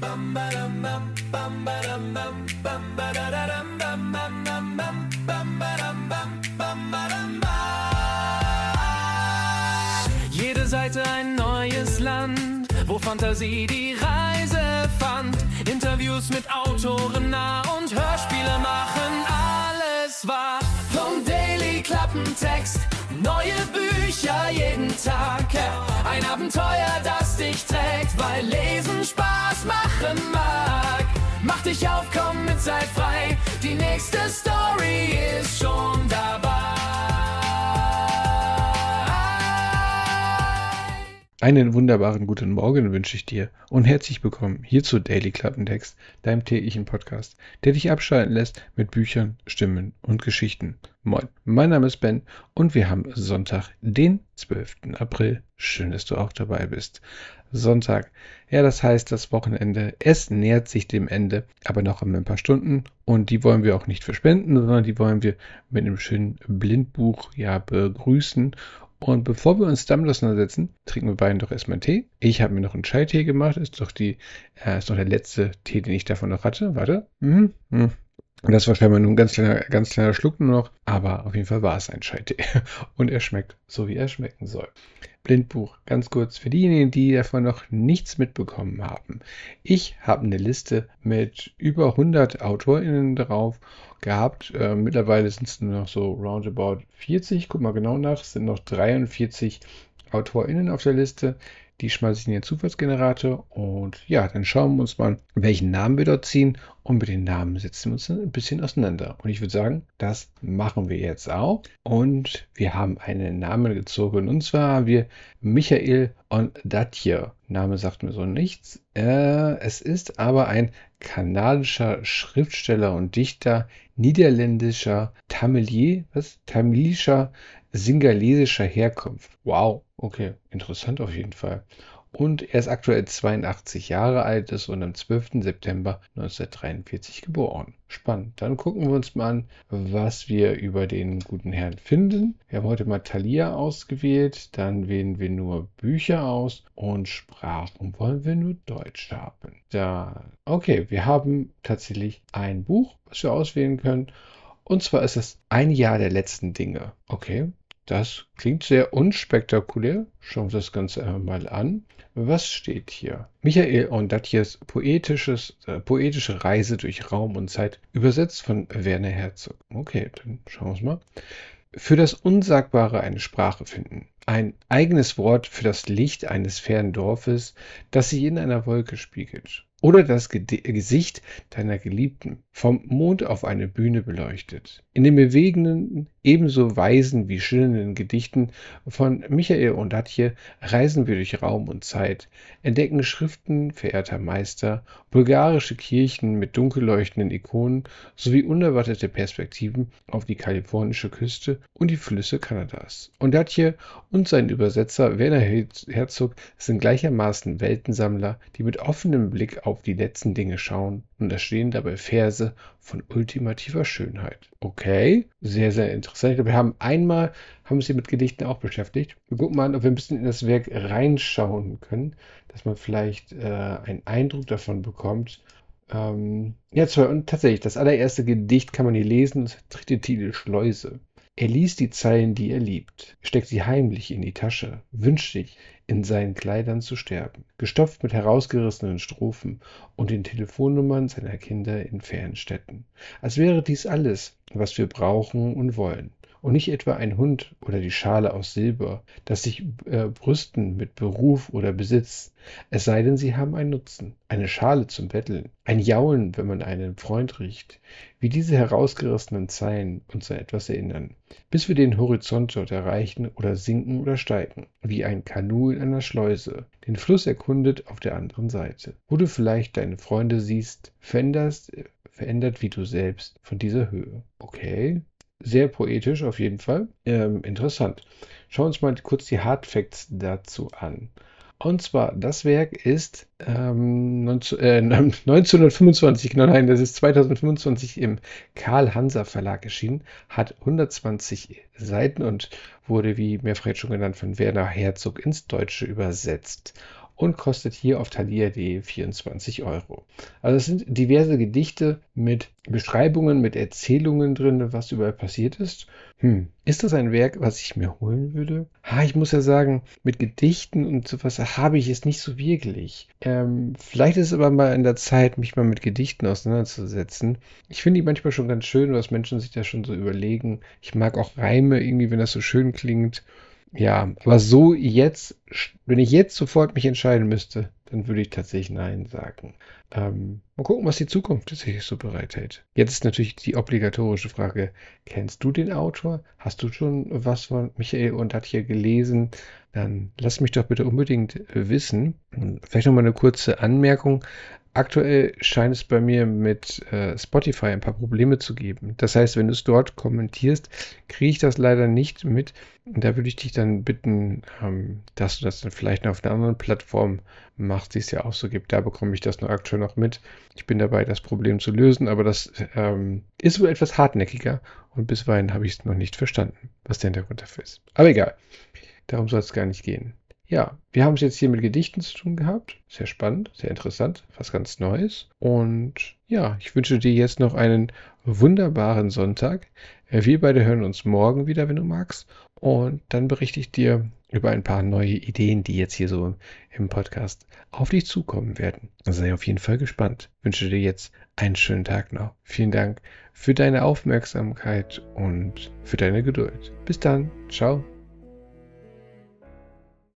Jede Seite ein neues Land, wo Fantasie die Reise fand. Interviews mit Autoren nah und Hörspiele machen alles wahr. Vom Daily Klappentext, neue Bücher jeden Tag. Ein Abenteuer, das dich trägt, weil Lesen Spaß machen mag. Mach dich auf, komm mit, sei frei, die nächste Story ist schon dabei. Einen wunderbaren guten Morgen wünsche ich dir und herzlich willkommen hier zu Daily Klappentext, deinem täglichen Podcast, der dich abschalten lässt mit Büchern, Stimmen und Geschichten. Moin, mein Name ist Ben und wir haben Sonntag, den 12. April. Schön, dass du auch dabei bist. Sonntag, ja, das heißt das Wochenende, es nähert sich dem Ende, aber noch ein paar Stunden und die wollen wir auch nicht verspenden, sondern die wollen wir mit einem schönen Blindbuch begrüßen. Und bevor wir uns damit auseinandersetzen, trinken wir beiden doch erstmal einen Tee. Ich habe mir noch einen Chai-Tee gemacht. Ist doch der letzte Tee, den ich davon noch hatte. Warte. Und das war scheinbar nur ein ganz kleiner Schluck nur noch. Aber auf jeden Fall war es ein Chai-Tee. Und er schmeckt so, wie er schmecken soll. Blindbuch, ganz kurz für diejenigen, die davon noch nichts mitbekommen haben. Ich habe eine Liste mit über 100 AutorInnen drauf gehabt. Mittlerweile sind es nur noch so roundabout 40. Guck mal genau nach. Es sind noch 43 AutorInnen auf der Liste. Die schmeiße ich in den Zufallsgenerator und ja, dann schauen wir uns mal, welchen Namen wir dort ziehen und mit den Namen setzen wir uns ein bisschen auseinander. Und ich würde sagen, das machen wir jetzt auch. Und wir haben einen Namen gezogen und zwar haben wir Michael Ondaatje. Name sagt mir so nichts. Es ist aber ein kanadischer Schriftsteller und Dichter, niederländischer, tamilischer, singalesischer Herkunft. Wow, okay, interessant auf jeden Fall. Und er ist aktuell 82 Jahre alt, ist und am 12. September 1943 geboren. Spannend. Dann gucken wir uns mal an, was wir über den guten Herrn finden. Wir haben heute mal Thalia ausgewählt, dann wählen wir nur Bücher aus und Sprachen wollen wir nur Deutsch haben. Okay, wir haben tatsächlich ein Buch, was wir auswählen können. Und zwar ist es Ein Jahr der letzten Dinge. Okay, das klingt sehr unspektakulär. Schauen wir uns das Ganze einmal an. Was steht hier? Michael Ondaatjes poetische Reise durch Raum und Zeit, übersetzt von Werner Herzog. Okay, dann schauen wir uns mal. Für das Unsagbare eine Sprache finden. Ein eigenes Wort für das Licht eines fernen Dorfes, das sich in einer Wolke spiegelt. Oder das Gesicht deiner Geliebten, vom Mond auf eine Bühne beleuchtet. In den bewegenden, ebenso weisen wie schillernden Gedichten von Michael Ondaatje reisen wir durch Raum und Zeit, entdecken Schriften verehrter Meister, bulgarische Kirchen mit dunkel leuchtenden Ikonen sowie unerwartete Perspektiven auf die kalifornische Küste und die Flüsse Kanadas. Ondaatje und sein Übersetzer Werner Herzog sind gleichermaßen Weltensammler, die mit offenem Blick auf die letzten Dinge schauen und da stehen dabei Verse von ultimativer Schönheit. Okay, sehr, sehr interessant. Ich glaube, wir haben uns hier mit Gedichten auch beschäftigt. Wir gucken mal an, ob wir ein bisschen in das Werk reinschauen können, dass man vielleicht einen Eindruck davon bekommt. Und tatsächlich, das allererste Gedicht kann man hier lesen, das trägt den Titel Schleuse. Er liest die Zeilen, die er liebt, steckt sie heimlich in die Tasche, wünscht sich, in seinen Kleidern zu sterben, gestopft mit herausgerissenen Strophen und den Telefonnummern seiner Kinder in fernen Städten. Als wäre dies alles, was wir brauchen und wollen. Und nicht etwa ein Hund oder die Schale aus Silber, das sich brüsten mit Beruf oder Besitz, es sei denn, sie haben einen Nutzen, eine Schale zum Betteln, ein Jaulen, wenn man einen Freund riecht, wie diese herausgerissenen Zeilen uns an etwas erinnern, bis wir den Horizont dort erreichen oder sinken oder steigen, wie ein Kanu in einer Schleuse, den Fluss erkundet auf der anderen Seite, wo du vielleicht deine Freunde siehst, verändert wie du selbst von dieser Höhe. Okay. Sehr poetisch auf jeden Fall. Interessant. Schauen wir uns mal kurz die Hardfacts dazu an. Und zwar, das Werk ist 1925, genau, nein, das ist 2025 im Karl-Hanser Verlag erschienen, hat 120 Seiten und wurde, wie mehrfach schon genannt, von Werner Herzog ins Deutsche übersetzt. und kostet hier auf thalia.de 24 Euro. Also es sind diverse Gedichte mit Beschreibungen, mit Erzählungen drin, was überall passiert ist. Ist das ein Werk, was ich mir holen würde? Ich muss ja sagen, mit Gedichten und sowas habe ich es nicht so wirklich. Vielleicht ist es aber mal in der Zeit, mich mal mit Gedichten auseinanderzusetzen. Ich finde die manchmal schon ganz schön, was Menschen sich da schon so überlegen. Ich mag auch Reime irgendwie, wenn das so schön klingt. Ja, aber so jetzt, wenn ich jetzt sofort mich entscheiden müsste, dann würde ich tatsächlich Nein sagen. Mal gucken, was die Zukunft tatsächlich so bereithält. Jetzt ist natürlich die obligatorische Frage, kennst du den Autor? Hast du schon was von Michael und hier gelesen? Dann lass mich doch bitte unbedingt wissen. Und vielleicht noch mal eine kurze Anmerkung. Aktuell scheint es bei mir mit Spotify ein paar Probleme zu geben. Das heißt, wenn du es dort kommentierst, kriege ich das leider nicht mit. Da würde ich dich dann bitten, dass du das dann vielleicht noch auf einer anderen Plattform machst, die es ja auch so gibt. Da bekomme ich das nur aktuell noch mit. Ich bin dabei, das Problem zu lösen, aber das ist wohl etwas hartnäckiger und bisweilen habe ich es noch nicht verstanden, was der Hintergrund dafür ist. Aber egal, darum soll es gar nicht gehen. Ja, wir haben es jetzt hier mit Gedichten zu tun gehabt. Sehr spannend, sehr interessant, was ganz Neues. Und ja, ich wünsche dir jetzt noch einen wunderbaren Sonntag. Wir beide hören uns morgen wieder, wenn du magst. Und dann berichte ich dir über ein paar neue Ideen, die jetzt hier so im Podcast auf dich zukommen werden. Also sei auf jeden Fall gespannt. Ich wünsche dir jetzt einen schönen Tag noch. Vielen Dank für deine Aufmerksamkeit und für deine Geduld. Bis dann. Ciao.